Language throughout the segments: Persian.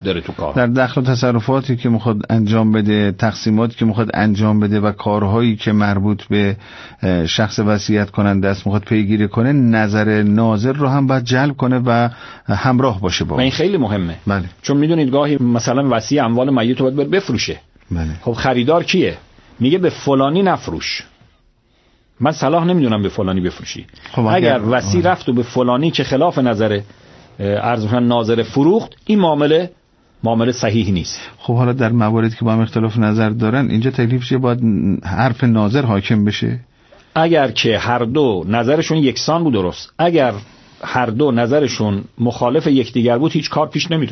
داره تو کار. در دخل و تصرفاتی که میخواد انجام بده، تقسیماتی که میخواد انجام بده و کارهایی که مربوط به شخص وصیت کننده است میخواد پیگیری کنه، نظر ناظر رو هم باید جلب کنه و همراه باشه با. و این خیلی مهمه. بله. چون میدونید گاهی مثلا وصی اموال میت رو باید بفروشه. بله. خب خریدار کیه؟ میگه به فلانی نفروش. من صلاح نمیدونم به فلانی بفروشی. خب اگر وصی رفت و به فلانی که خلاف نظر ناظر فروخت، این معامله صحیح نیست. خب حالا در مواردی که با هم اختلاف نظر دارن، اینجا تکلیف چیه؟ باید حرف ناظر حاکم بشه؟ اگر که هر دو نظرشون یکسان بود درست. اگر هر دو نظرشون مخالف یکدیگر بود، هیچ کار پیش نمیره.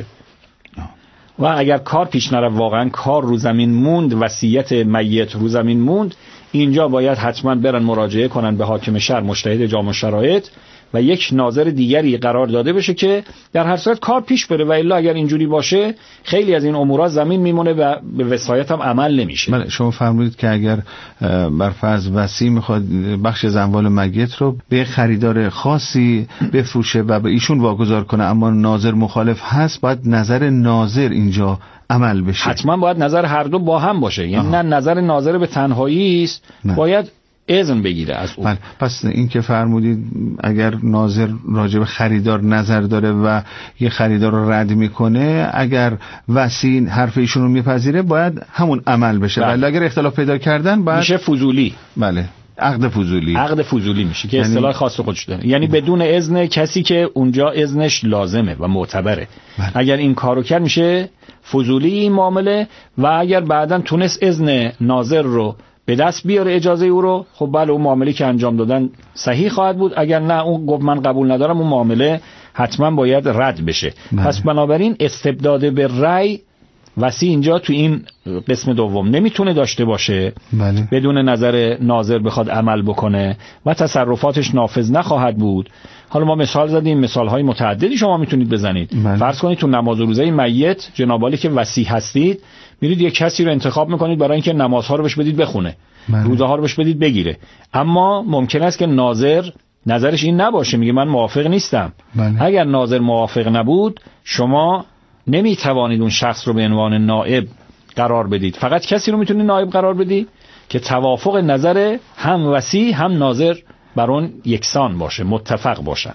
و اگر کار پیش نره، واقعا کار رو زمین موند، وصیت میت رو زمین موند، اینجا باید حتما برن مراجعه کنن به حاکم شهر، مجتهد جامع الشرایط، و یک ناظر دیگری قرار داده بشه که در هر صورت کار پیش بره. و الا اگر اینجوری باشه، خیلی از این امورات زمین میمونه و به وصایت هم عمل نمیشه. بله، شما فرمودید که اگر بر فرض وصی میخواد بخش از اموال میت رو به خریدار خاصی بفروشه و به ایشون واگذار کنه، اما ناظر مخالف هست، باید نظر ناظر اینجا عمل بشه. حتما باید نظر هر دو با هم باشه. یعنی نه نظر ناظر به تنهایی است، باید اذن بگیره از او. بله. پس این که فرمودید اگر ناظر راجع به خریدار نظر داره و یه خریدار رو رد میکنه، اگر وصی حرف ایشون رو میپذیره، باید همون عمل بشه. ولی اگر اختلاف پیدا کردن، باید میشه فضولی. بله، عقد فضولی میشه که اصطلاح خاص خودش داره. یعنی بدون اذن کسی که اونجا اذنش لازمه و معتبره. بله. اگر این کارو کرد، میشه فضولی این معامله. و اگر بعداً تونست اذن ناظر رو به دست بیاره، اجازه او رو، خب بله، اون معامله که انجام دادن صحیح خواهد بود. اگر نه، اون گفت من قبول ندارم، اون معامله حتما باید رد بشه. پس بنابراین استبداد به رأی وصی اینجا تو این قسم دوم نمیتونه داشته باشه. بله. بدون نظر ناظر بخواد عمل بکنه و تصرفاتش نافذ نخواهد بود. حالا ما مثال زدیم، مثالهای متعددی شما میتونید بزنید. بله. فرض کنید تو نماز روزه میت، جنابالی که وصی هستید، میرید یک کسی رو انتخاب میکنید برای اینکه نمازها رو بهش بدید بخونه، روزه ها رو بهش بدید بگیره. اما ممکن است که نظرش این نباشه، میگه من موافق نیستم. بله. اگر ناظر موافق نبود، شما نمیتوانید اون شخص رو به عنوان نائب قرار بدید. فقط کسی رو میتونید نائب قرار بدید که توافق نظر هم وصی هم ناظر بر اون یکسان باشه، متفق باشن.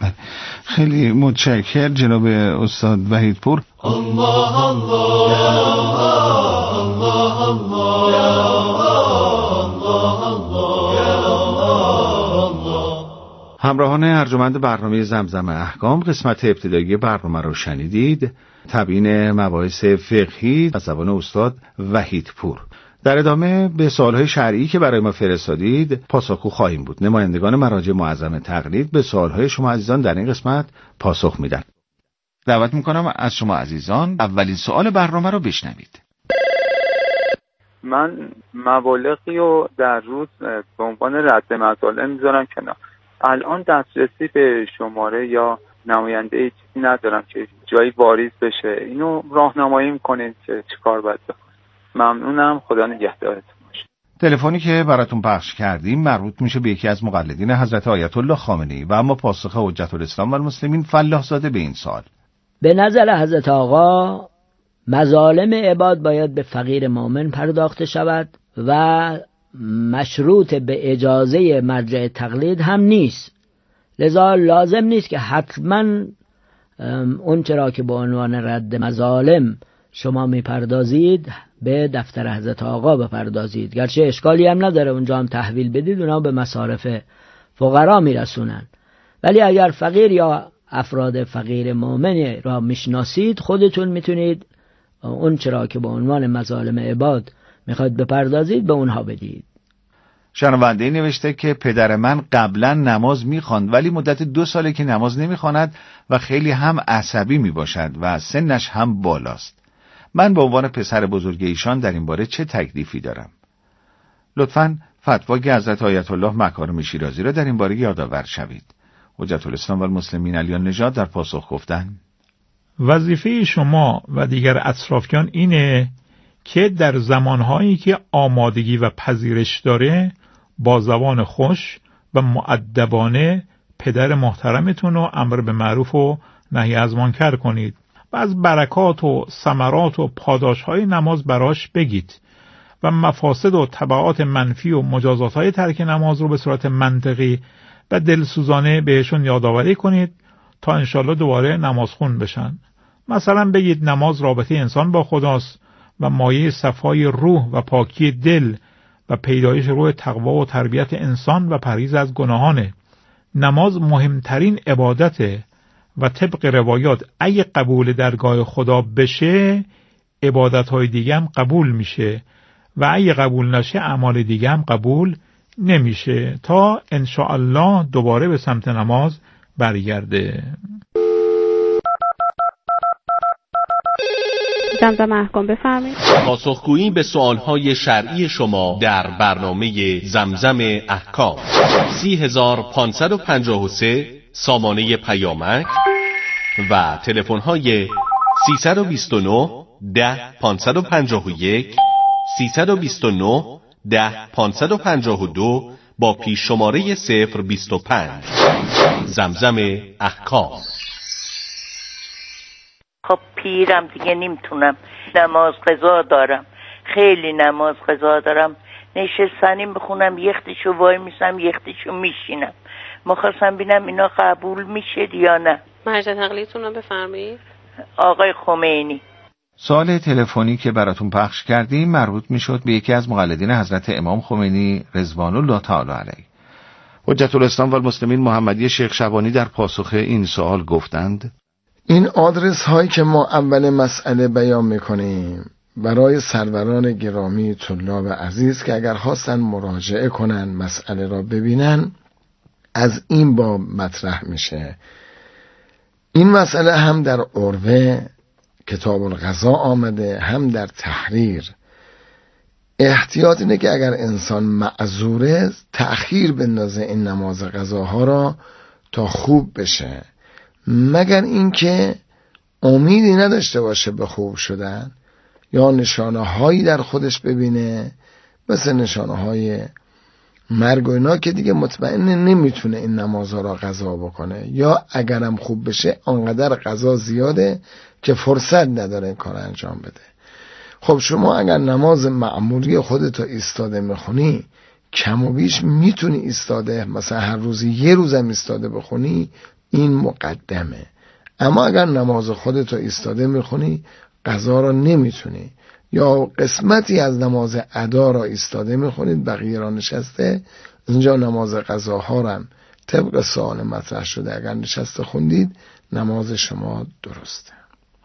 خیلی متشکرم جناب استاد وحیدپور. الله الله الله الله. همراهان ارجمند برنامه زمزم احکام، قسمت ابتدایی برنامه رو شنیدید. تبیین مباحث فقهی از زبان استاد وحیدپور. در ادامه به سوالهای شرعی که برای ما فرستادید پاسخگو خواهیم بود. نمایندگان مراجع معظم تقلید به سوالهای شما عزیزان در این قسمت پاسخ میدن. دعوت میکنم از شما عزیزان اولین سوال برنامه رو بشنوید. من مبالغی رو در روز به عنوان رد مظالم میذارم کنار. الان دسترسی به شماره یا نماینده چیزی ندارم که جایی واریز بشه. اینو راهنمایی میکنید که چیکار باید بکنم؟ ممنونم. خدا نگهدارتون باشه. تلفنی که براتون پخش کردیم مربوط میشه به یکی از مقلدین حضرت آیت الله خامنه‌ای و اما پاسخ حجت الاسلام و المسلمین فلاح زاده به این سوال: به نظر حضرت آقا مظالم عباد باید به فقیر مؤمن پرداخته شود و مشروط به اجازه مرجع تقلید هم نیست. لذا لازم نیست که حتما اون چرا که به عنوان رد مظالم شما میپردازید به دفتر حضرت آقا بپردازید. گرچه اشکالی هم نداره اونجا هم تحویل بدید، اونا به مصارف فقرا میرسونن. ولی اگر فقیر یا افراد فقیر مؤمن را میشناسید، خودتون میتونید اون چرا که به عنوان مظالم عباد میخواید بپردازید به اونها بدید. شنونده نوشته که پدر من قبلا نماز میخواند ولی مدت 2 ساله که نماز نمیخواند و خیلی هم عصبی میباشد و سنش هم بالاست. من به عنوان پسر بزرگ ایشان در این باره چه تکلیفی دارم؟ لطفاً فتوای حضرت آیت الله مکارم شیرازی را در این باره یادآور شوید. حجت الاسلام و المسلمین علی النژاد در پاسخ گفتند: وظیفه شما و دیگر اطرافیان اینه که در زمانهایی که آمادگی و پذیرش داره با زبان خوش و مؤدبانه پدر محترمتون رو امر به معروف و نهی از منکر کنید. و از برکات و ثمرات و پاداش‌های نماز براش بگید و مفاسد و تبعات منفی و مجازات‌های ترک نماز رو به صورت منطقی و دلسوزانه بهشون یادآوری کنید تا انشالله دوباره نمازخون بشن. مثلا بگید نماز رابطه انسان با خداست و مایه صفای روح و پاکی دل و پیدایش روح تقوا و تربیت انسان و پرهیز از گناهانه. نماز مهمترین عبادته و طبق روایات اگه قبول درگاه خدا بشه عبادت‌های دیگه هم قبول میشه و اگه قبول نشه اعمال دیگه هم قبول نمیشه تا انشاءالله دوباره به سمت نماز برگرده. زمزمه احکام بفرمایید. پاسخگویی به سوالهای شرعی شما در برنامه زمزم احکام 30553 سامانه پیامک و تلفن‌های 329 10 551 329 10 552 با پیش شماره 025. زمزم احکام. خب پیرم دیگه نمیتونم، نماز قضا دارم، خیلی نماز قضا دارم، نشستنی بخونم یختشو وای میسم یختشو میشینم. مخواستم بینم اینا قبول میشه یا نه. مرجع تقلیدتون رو بفرمایید. آقای خمینی. سوال تلفنی که براتون پخش کردیم مربوط میشد به یکی از مقلدین حضرت امام خمینی رضوان الله تعالی علیه. حجت الاسلام و المسلمین محمدی شیخ شبانی در پاسخ این سوال گفتند: این آدرس هایی که ما اول مسئله بیان میکنیم برای سروران گرامی طلاب عزیز که اگر خواستن مراجعه کنن مسئله را ببینن از این باب مطرح میشه. این مسئله هم در عروه کتاب القضا آمده، هم در تحریر. احتیاط اینه که اگر انسان معذوره تأخیر بندازه این نماز قضاها را تا خوب بشه، مگر اینکه امیدی نداشته باشه به خوب شدن یا نشانه هایی در خودش ببینه مثل نشانه های مرگ و اینا که دیگه مطمئن نمیتونه این نمازها را قضا بکنه، یا اگرم خوب بشه آنقدر قضا زیاده که فرصت نداره این کار انجام بده. خب شما اگر نماز معمولی خودتو ایستاده میخونی کم و بیش میتونی ایستاده، مثلا هر روزی یه روزم ایستاده بخونی، این مقدمه. اما اگر نماز خودتو ایستاده میخونی قضا را نمیتونی، یا قسمتی از نماز ادا را ایستاده میخونید بقیه را نشسته، اینجا نماز قضاها را طبق سوال مطرح شده اگر نشسته خوندید نماز شما درسته.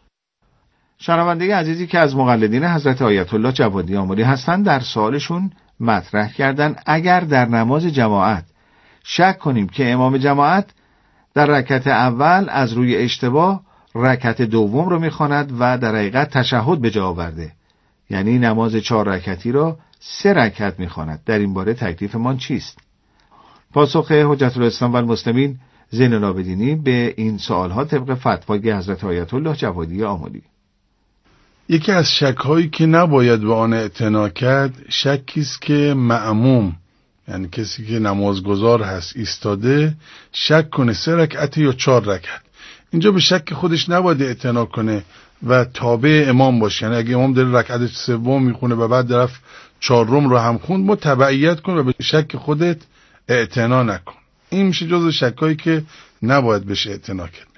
شنونده عزیزی که از مقلدین حضرت آیت الله جوادی آملی هستند در سوالشون مطرح کردن اگر در نماز جماعت شک کنیم که امام جماعت در رکعت اول از روی اشتباه رکعت دوم رو میخواند و در حقیقت تشهد به جا آورده، یعنی نماز 4 رکعتی را 3 رکعت میخواند، در این باره تکلیفمان چیست؟ پاسخ حجت الاسلام و المسلمین زین العابدینی به این سوالها طبق فتوای حضرت آیت الله جوادی آملی. یکی از شک‌هایی که نباید به آن اعتنا کرد شکی است که مأموم، یعنی کسی که نمازگزار هست ایستاده، شک کنه 3 رکعت یا 4 رکعت. اینجا به شک خودش نباید اعتنا کنه و تابع امام باشه، یعنی اگه امام داره رکعت سوم میخونه و بعد طرف 4 رو هم خوند متبعیت کن و به شک خودت اعتنا نکن. این میشه جزو شکایی که نباید بهش اعتنا کرد.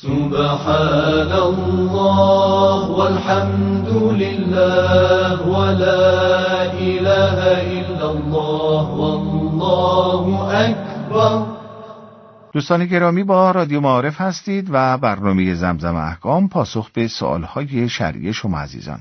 سبحان الله والحمد لله ولا اله الا الله والله اکبر. دوستان گرامی با رادیو معارف هستید و برنامه زمزم احکام پاسخ به سوالهای شرعی شما عزیزان.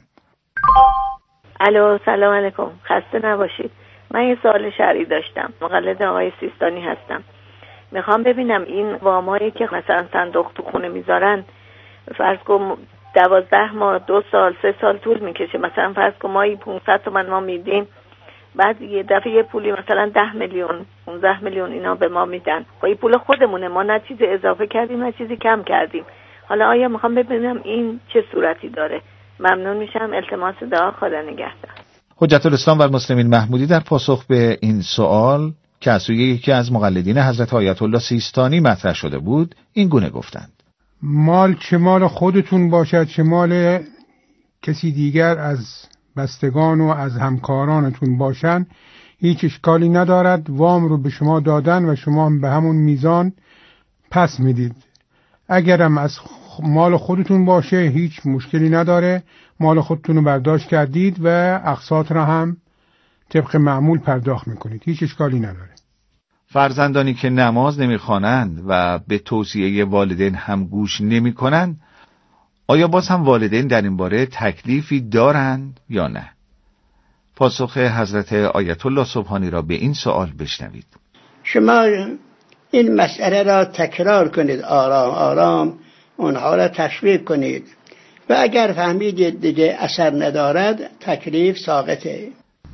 الو سلام علیکم، خسته نباشید. من یه سوال شرعی داشتم. مقلد آقای سیستانی هستم. میخوام ببینم این وامایی که مثلا صندوق تو خونه میذارن فرض کن 12 ماه 2 سال 3 سال طول میکشه، مثلا فرض کن مایی 500 تومن ما میدیم، بعد یه دفعه یه پولی مثلا 10 میلیون 15 میلیون اینا به ما میدن. خب این پول خودمونه، ما نه چیزی اضافه کردیم نه چیزی کم کردیم. حالا آیا میخوام ببینم این چه صورتی داره؟ ممنون میشم. التماس دعا. خدا نگهدار. حجت الاسلام و المسلمین محمودی در پاسخ به این سوال که از سوی یکی از مقلدین حضرت آیت الله سیستانی مطرح شده بود این گونه گفتند: مال چه مال خودتون باشد چه مال کسی دیگر از بستگان و از همکارانتون باشن هیچ اشکالی ندارد. وام رو به شما دادن و شما هم به همون میزان پس میدید. اگرم از مال خودتون باشه هیچ مشکلی نداره، مال خودتون رو برداشت کردید و اقساط را هم طبق معمول پرداخت میکنید، هیچ اشکالی نداره. فرزندانی که نماز نمیخوانند و به توصیه والدین هم گوش نمیکنند، آیا باز هم والدین در این باره تکلیفی دارند یا نه؟ پاسخ حضرت آیت الله سبحانی را به این سوال بشنوید. شما این مسئله را تکرار کنید، آرام آرام اونها را تشویق کنید و اگر فهمیدید دیگه اثر ندارد تکلیف ساقطه.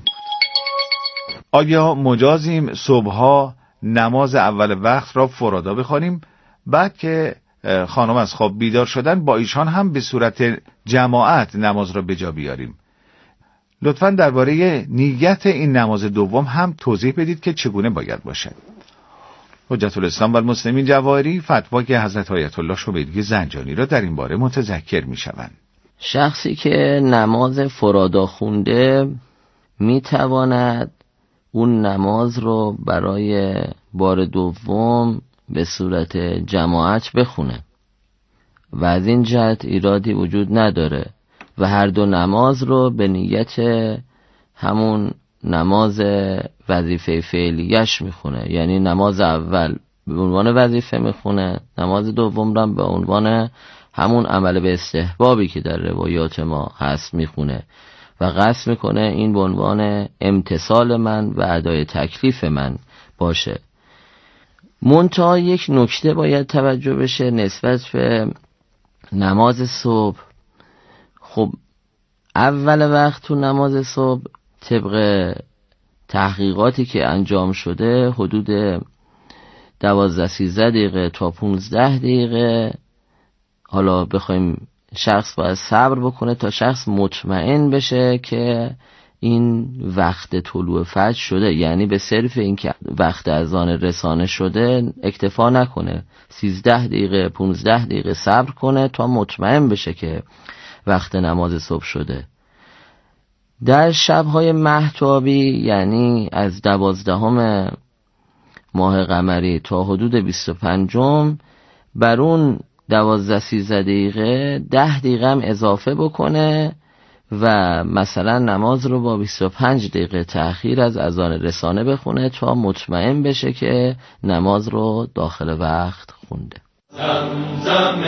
آیا مجازیم صبحها نماز اول وقت را فرادا بخوانیم، بعد که خانم از خواب بیدار شدن با ایشان هم به صورت جماعت نماز را به جا بیاریم؟ لطفاً درباره نیت این نماز دوم هم توضیح بدید که چگونه باید باشد. حجت الاسلام و المسلمین جواهری فتوای حضرت آیت الله شبیدی زنجانی را در این باره متذکر می شوند. شخصی که نماز فرادا خونده می تواند اون نماز رو برای بار دوم به صورت جماعت بخونه و از این جهت ایرادی وجود نداره و هر دو نماز رو به نیت همون نماز وظیفه فعلیش میخونه، یعنی نماز اول به عنوان وظیفه میخونه، نماز دوم رو به عنوان همون عمل به استحبابی که در روایات ما هست میخونه و قصد میکنه این به عنوان امتثال من و ادای تکلیف من باشه. منتها یک نکته باید توجه بشه نسبت به نماز صبح. خب اول وقت تو نماز صبح طبق تحقیقاتی که انجام شده حدود 12-13 دقیقه تا 15 دقیقه، حالا بخوایم شخص باید صبر بکنه تا شخص مطمئن بشه که این وقت طلوع فجر شده، یعنی به صرف این که وقت اذان رسانه شده اکتفا نکنه، 13 دقیقه 15 دقیقه صبر کنه تا مطمئن بشه که وقت نماز صبح شده. در شبهای مهتابی یعنی از 12 ماه قمری تا حدود 25 بر اون 12-13 دقیقه 10 دقیقه هم اضافه بکنه و مثلا نماز رو با 25 دقیقه تأخیر از اذان رسانه بخونه تا مطمئن بشه که نماز رو داخل وقت خونده. زمزم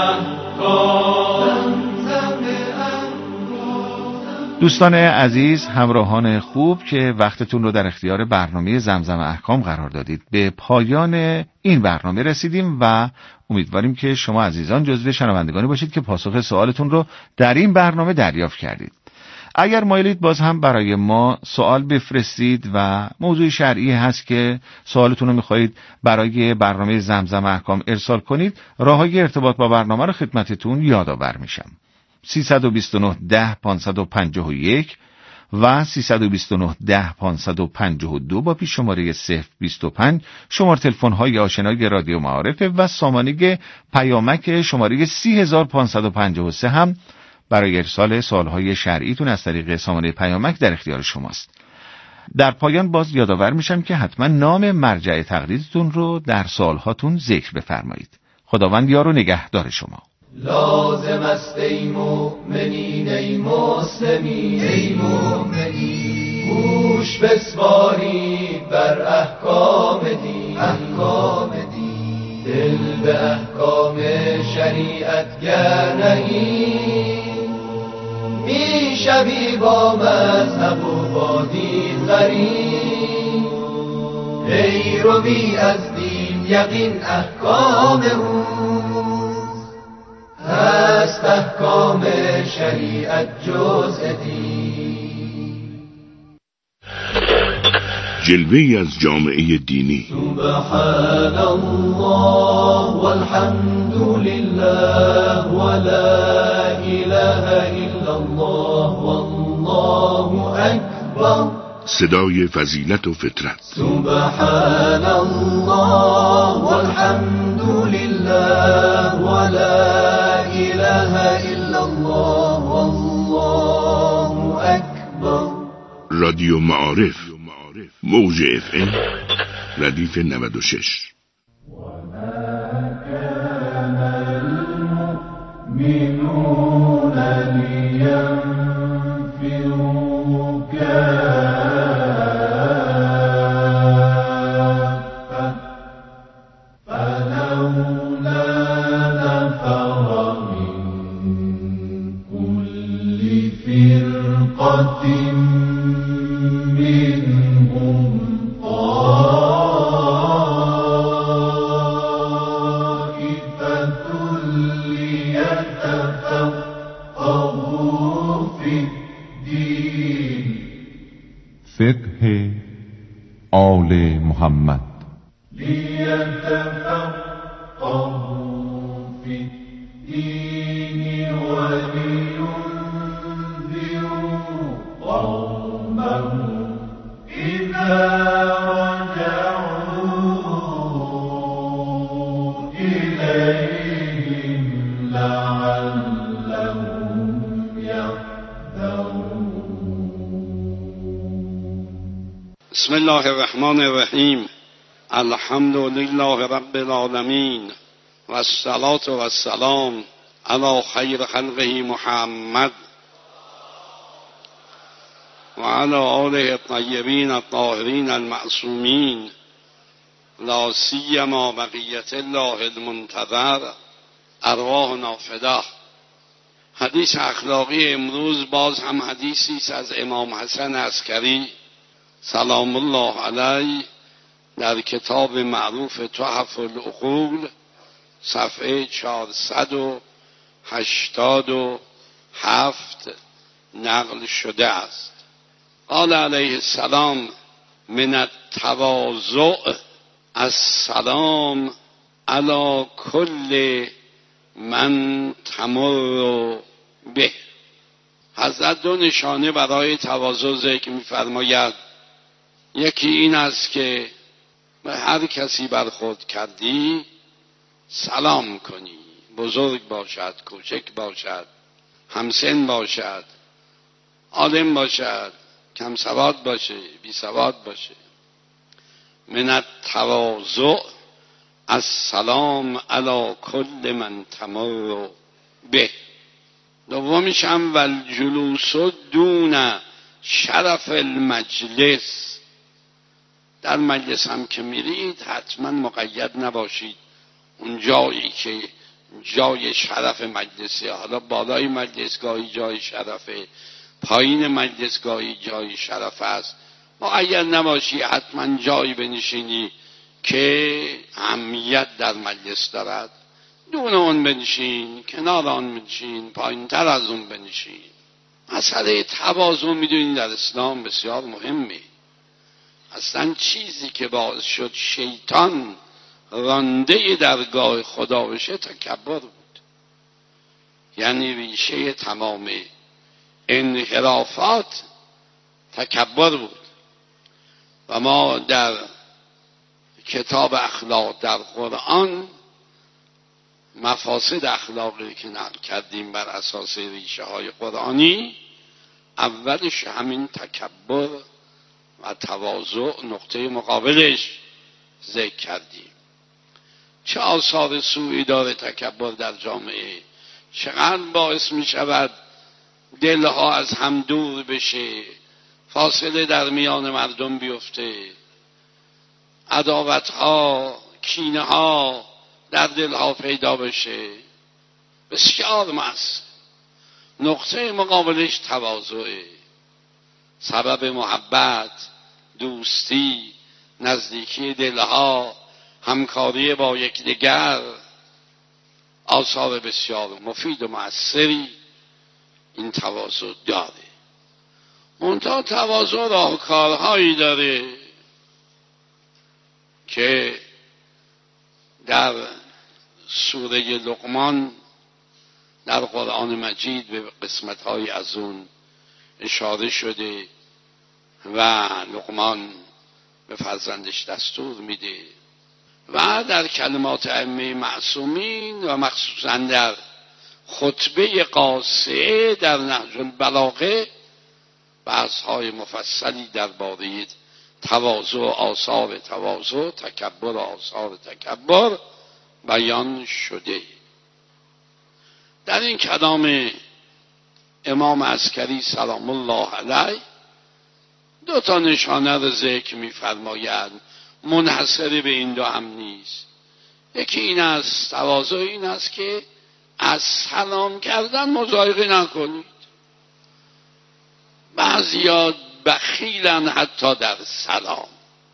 دوستان عزیز، همراهان خوب که وقتتون رو در اختیار برنامه زمزم احکام قرار دادید، به پایان این برنامه رسیدیم و امیدواریم که شما عزیزان جزو شنوندگانی باشید که پاسخ سوالتون رو در این برنامه دریافت کردید. اگر مایلید باز هم برای ما سوال بفرستید و موضوع شرعی هست که سوالتون رو میخواهید برای برنامه زمزم احکام ارسال کنید، راههای ارتباط با برنامه رو خدمتتون یادآور میشم. 329 10 551 و 329 10 552 با پیش شماره 025 شماره تلفن های آشنای رادیو معارف و سامانه پیامک شماره 30553 هم برای ارسال سوالهای شرعیتون از طریق سامانه پیامک در اختیار شماست. در پایان باز یادآور میشم که حتما نام مرجع تقلیدتون رو در سوالهاتون ذکر بفرمایید. خداوند یار و نگهدار شما. لازم است ای مؤمنین ای مسلمین ای مؤمنین، گوش بسپارید بر احکام دین، احکام دین، دل به احکام شریعت گر نهید، میشوی با مذهب و با دین غریب، ای روی از دین یقین احکام او هست، احکام شریعت جزء دین. جلوه‌ای از جامعه دینی. سبحان الله والحمد لله ولا اله الا الله والله اکبر. صدای فضیلت و فطرت. سبحان الله والحمد لله ولا اله الا الله والله اکبر. رادیو معارف، موج FM ردیف 96. المؤمنون لينفروا كافة فلولا نفر من كل فرقة منهم فقه آل محمد لیتفقهوا فی الدین ولینذروا قومهم اذا رجعوا الیهم لعلهم یحذرون. بسم الله الرحمن الرحیم. الحمد لله رب العالمین و الصلاة و السلام علی خیر خلقه محمد و علی آله الطیبین الطاهرین المعصومین لا سیما بقیت الله المنتظر ارواحنا فداه. حدیث اخلاقی امروز باز هم حدیثی است از امام حسن عسکری سلام الله علیه در کتاب معروف تحف العقول صفحه 487 نقل شده است. قال علیه السلام من التواضع السلام علی کل من تمر به. حضرت دو نشانه برای تواضع ذکر می‌فرماید. یکی این است که به هر کسی برخورد کردی سلام کنی، بزرگ باشد، کوچک باشد، همسن باشد، عالم باشد، کم سواد باشه، بی سواد باشه. من التواضع السلام علی کل من تمر به. دومیش هم والجلوس دون شرف المجلس. در مجلس هم که میرید حتما مقید نباشید اون جایی که جای شرف مجلسه. حالا بالای مجلس گاهی جای شرفه، پایین مجلس گاهی جای شرف است. مقید نباشی حتما جایی بنشینی که اهمیت در مجلس دارد. دون اون بنشین، کنار آن بنشین، پایین تر از اون بنشین. مسئله تواضع میدونین در اسلام بسیار مهمه. اصلا چیزی که باعث شد شیطان رانده درگاه خدا بشه تکبر بود. یعنی ریشه تمام انحرافات تکبر بود. و ما در کتاب اخلاق در قرآن مفاسد اخلاقی که نقل کردیم بر اساس ریشه های قرآنی، اولش همین تکبر و تواضع نقطه مقابلش ذکر کردیم. چه آثار سوئی داره تکبر در جامعه؟ چقدر باعث می شود دلها از هم دور بشه، فاصله در میان مردم بیفته، عداوتها، کینه ها در دلها پیدا بشه. بسیار مست. نقطه مقابلش تواضعه، سبب محبت، دوستی، نزدیکی دلها، همکاری با یکدیگر. آثار بسیار مفید و مؤثری این تواضع داره. منتها تواضع راهکارهایی داره که در سوره لقمان در قرآن مجید به قسمت‌های از اون اشاره شده. و لقمان به فرزندش دستور میده و در کلمات ائمه معصومین و مخصوصا در خطبه قاصعه در نهج البلاغه بحث‌های مفصلی درباره تواضع و آثار تواضع، تکبر و آثار تکبر بیان شده. در این کلام امام عسکری سلام الله علیه دو تا نشانه رو ذکر می‌فرمایند، منحصر به این دو هم نیست. یکی این است، تواضع این است که از سلام کردن مضایقه نکنید. بعضیا بخیلن حتی در سلام،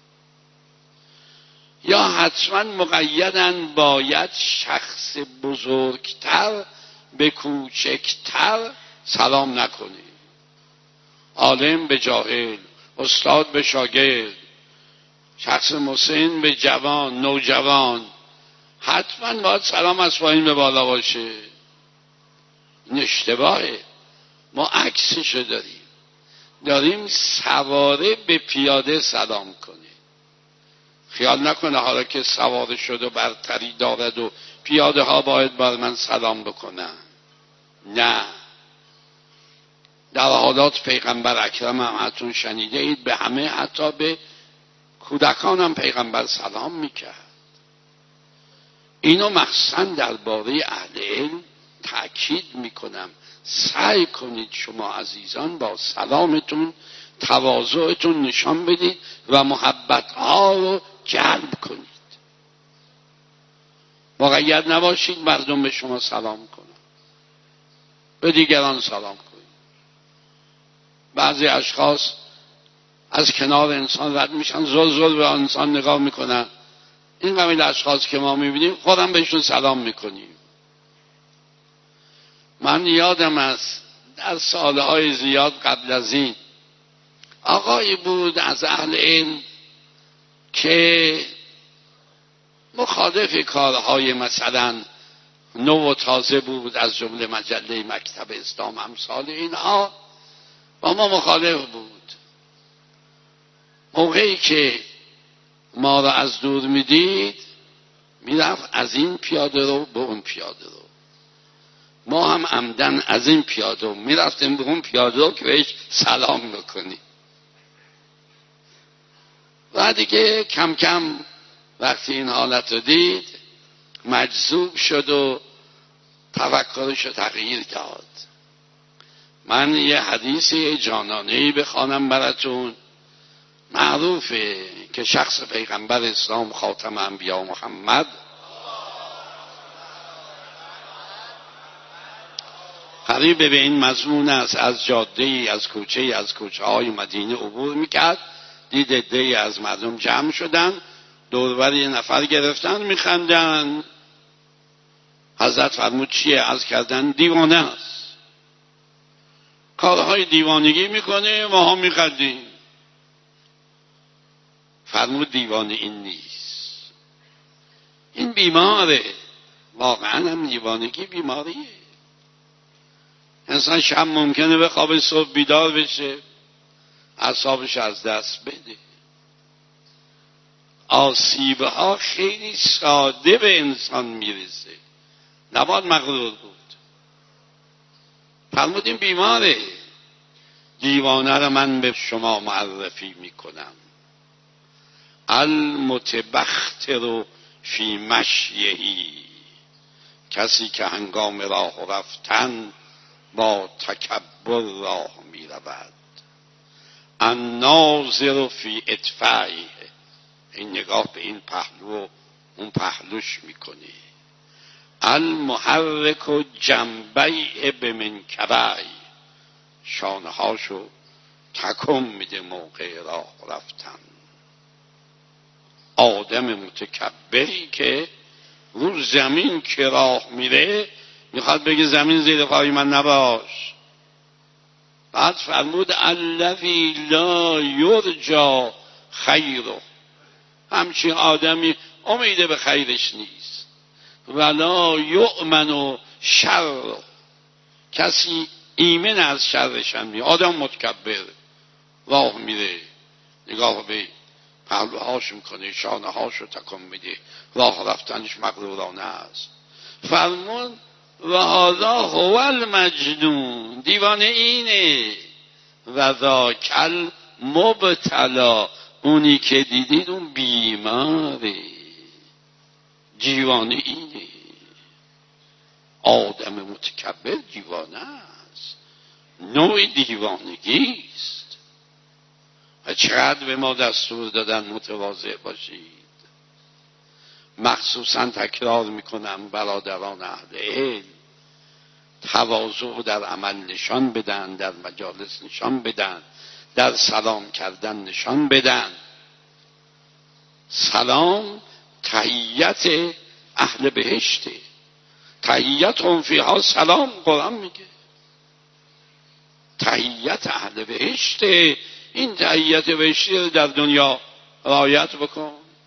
یا حتما مقیدن باید شخص بزرگتر به کوچکتر سلام نکنه، عالم به جاهل، استاد به شاگرد، شخص مسن به جوان، نوجوان، حتما باید سلام از پایین به بالا باشه. این اشتباهه. ما عکسشو داریم سواره به پیاده سلام کنه. خیال نکنه حالا که سواره شد و برتری دارد و پیاده ها باید بر من سلام بکنن. نه، در حالات پیغمبر اکرم همتون شنیده اید به همه، حتی به کودکان هم پیغمبر سلام میکرد. اینو مخصوصا درباره اهل علم تأکید میکنم. سعی کنید شما عزیزان با سلامتون تواضعتون نشان بدید و محبت ها رو جلب کنید. مقید نباشید مردم به شما سلام کنن، به دیگران سلام کنید. بعضی اشخاص از کنار انسان رد میشن، زل به انسان نگاه میکنن. این قبیل اشخاص که ما میبینیم خودم بهشون سلام میکنیم. من یادم است در سالهای زیاد قبل از این آقایی بود از اهل علم که مخالف کارهای مثلا نو و تازه بود، از جمله مجله مکتب اسلام امثال اینها با ما مخالف بود. موقعی که ما را از دور میدید میرفت از این پیاده رو به اون پیاده رو. ما هم عمدن از این پیاده رو میرفتیم به اون پیاده رو که بهش سلام بکنیم. و دیگه کم کم وقتی این حالت رو دید مجذوب شد و تفکرش رو تغییر داد. من یه حدیث جانانه‌ای بخوانم براتون. معروفه که شخص پیغمبر اسلام خاتم انبیا محمد قریب به این مضمون است. از جاده‌ای از کوچه‌های مدینه عبور میکرد، دید عده‌ای از مردم جمع شدن، دوربر یه نفر گرفتن میخندن. حضرت فرمود چیه؟ عرض کردن دیوانه است، کارهای دیوانگی میکنه، ما هم میخندیم. فرمود دیوانه این نیست، این بیماره. واقعا هم دیوانگی بیماریه. انسان شب ممکنه به خواب صبح بیدار بشه، اعصابش از دست بده. آسیبها خیلی ساده به انسان میرسه، نباید مغرور بود. فرمود این بیماره. دیوانه رو من به شما معرفی میکنم. المتبختر فی مشیهی، کسی که هنگام راه رفتن با تکبر راه می رود. الناظر فی ادفعه، این نگاه به این پهلو اون پهلوش میکنه. المحرک جنبیه به منکبه، شانه هاشو تکم میده موقع راه رفتن. آدم متکبری که رو زمین که راه میره میخواد بگه زمین زیر پای من نباش. بعد فرمود الذی لا یرجی خیره، همچین آدمی امید به خیرش نیست. ولا یؤمن شر، کسی ایمن از شرش هم نیست. آدم متکبر، راه میره، نگاه به پهلوهاش میکنه، شانه هاشو تکان میده، راه رفتنش مغرورانه است. فرمون و هذا هو المجنون، دیوانه اینه، و ذاکل مبتلا، اونی که دیدید اون بیماره، دیوانه اینه. آدم متکبر دیوانه است، نوع دیوانگی است. و چقدر به ما دستور دادن متواضع باشید. مخصوصا تکرار میکنم برادران اهل علم، تواضع در عمل نشان بدن، در مجالس نشان بدن، در سلام کردن نشان بدن. سلام تحیت اهل بهشته، تحیت فیها سلام، قرآن میگه تحیت اهل بهشته. این تحیت بهشته در دنیا رعایت بکن.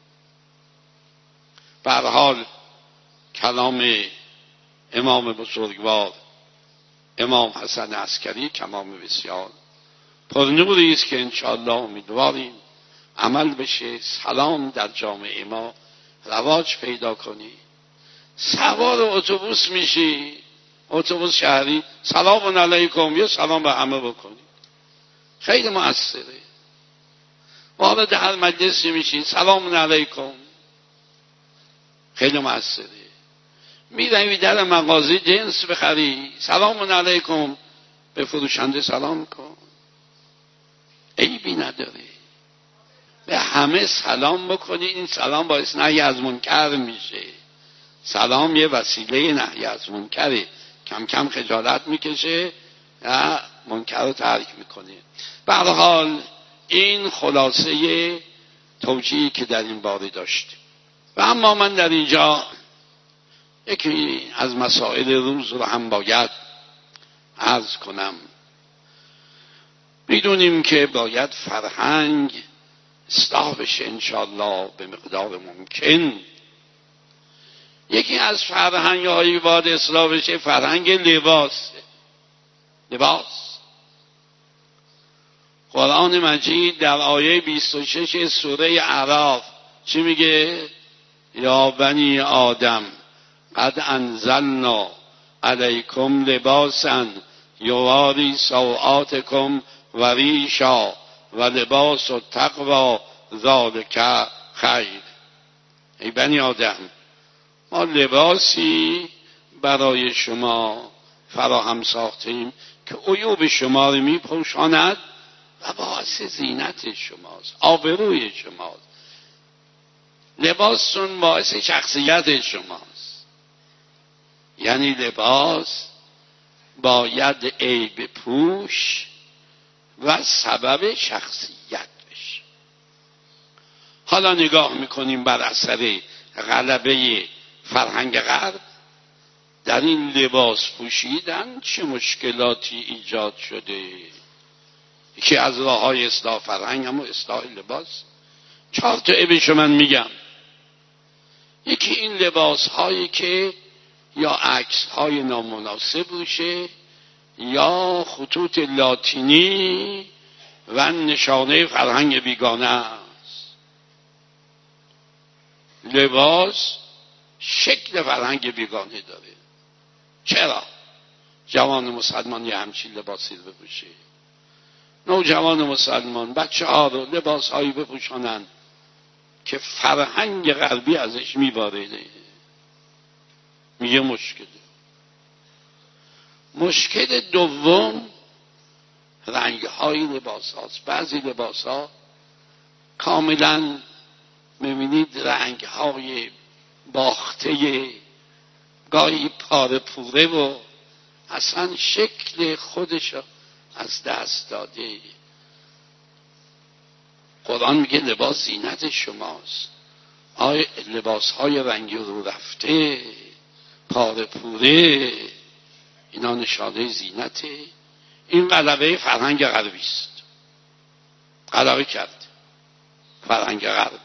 به هر حال کلام امام بزرگوار امام حسن عسکری کلام بسیار پرنوری است که انشاءالله امیدواریم عمل بشه، سلام در جامعه ما رواج پیدا کنی. سوار اتوبوس میشی، اتوبوس شهری، سلام علیکم، یه سلام به همه بکنی، خیلی مؤثره. وارد هر مجلسی میشی، سلام علیکم، خیلی مؤثره. میروی در مغازه جنس بخری، سلام علیکم، به فروشنده سلام کن، عیبی نداره. به همه سلام بکنی، این سلام باعث نهی از منکر میشه. سلام یه وسیله نهی از منکره، کم کم خجالت میکشه و منکر رو ترک میکنه. به هر حال این خلاصه توجیهی که در این باره داشتیم. و اما من در اینجا یکی از مسائل روز رو هم باید عرض کنم. میدونیم که باید فرهنگ اصلاح بشه انشاءالله به مقدار ممکن. یکی از فرهنگ هایی باید اصلاح بشه فرهنگ لباس. قرآن مجید در آیه 26 سوره اعراف چی میگه؟ یا بنی آدم قد انزلنا علیکم لباسا یواری سوآتکم و ریشا و لباس التقوی ذالک خیر. ای بنی آدم، ما لباسی برای شما فراهم ساختیم که عیوب شما رو میپوشاند و باعث زینت شماست، آبروی شماست. لباسون باعث شخصیت شماست. یعنی لباس باید عیب پوش و سبب شخصیت بشه. حالا نگاه میکنیم بر اثر غلبه فرهنگ غرب در این لباس پوشیدن چه مشکلاتی ایجاد شده. یکی از راه‌های اصلاح فرهنگ هم اصلاح لباس. 4 تا عیبشو من میگم. یکی این لباس هایی که یا عکس های نامناسب باشه یا خطوط لاتینی و نشانه فرهنگ بیگانه است. لباس شکل فرهنگ بیگانه داره. چرا جوان مسلمان یه همچین لباسی رو بپوشه؟ نوجوان مسلمان بچه ها رو لباس هایی بپوشانن که فرهنگ غربی ازش میبارده. میگه مشکل دوم رنگ های لباس هاست. بعضی لباس ها کاملا میبینید رنگ های باخته، گاهی پاره پوره و اصلا شکل خودش از دست داده. قرآن میگه لباس زینت شماست. لباس های رنگی رو رفته، پاره پوره، اینا نشانه زینته. این غلبه فرهنگ غربی است. غلبه کرد فرهنگ غرب.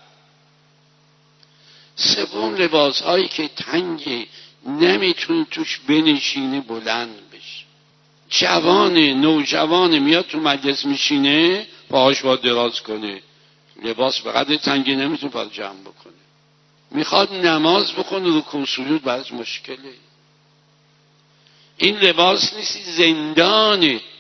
سوم لباس هایی که تنگه، نمیتونه توش بنشینه، بلند بشه. نوجوان میاد تو مجلس میشینه، پاهاش باید دراز کنه، لباس به قدر تنگی نمیتونه پا جمع بکنه، میخواد نماز بکنه رکوع سجود براش مشکله. این لباس نیست، زندانه.